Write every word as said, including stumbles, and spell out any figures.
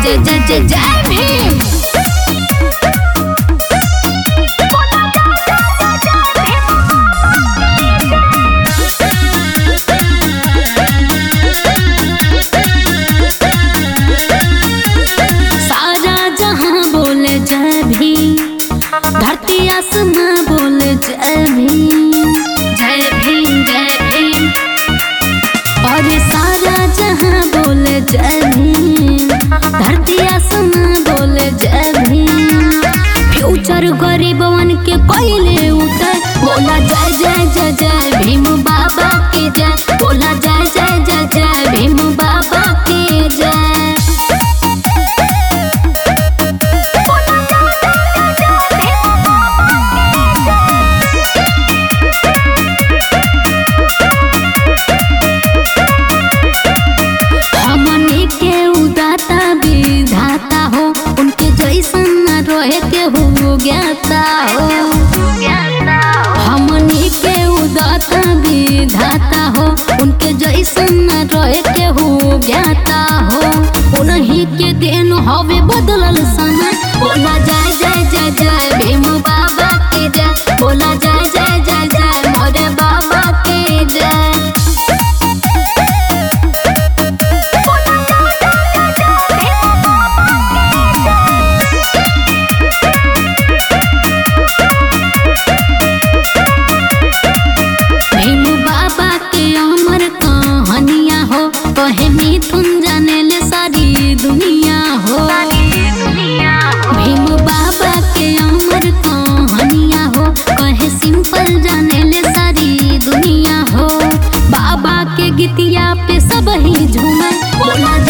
जय जय जय जय भीम। जय भीम, धरती आसमां बोले जय भीम, जय भीम जय भीम। और सारा जहां बोले जय भीम, धरती आसमां बोले जय भीम। फ्यूचर गरीबवन के पहले उतर बोला जय जय जय जय भीम बाबा के जय, बोला जय जय जय जय भीम बाबा के जय। विधाता हो उनके जैसन न रहे के हो ज्ञाता हो, हमनी के उदाता विधाता हो उनके जैसन न रहे के हो ज्ञाता हो। उन्हीं के देन हवे बदलल समय, बोला जय जय जय जय भीम बाबा के जय, बोला जय जय जय जय मोरे बाबा के जय। कहे मिथुन जाने ले सारी दुनिया हो, भीम बाबा के अमर कहानियाँ हो। कहे सिंपल जाने ले सारी दुनिया हो, बाबा के गीतिया पे सब ही झूमे बोला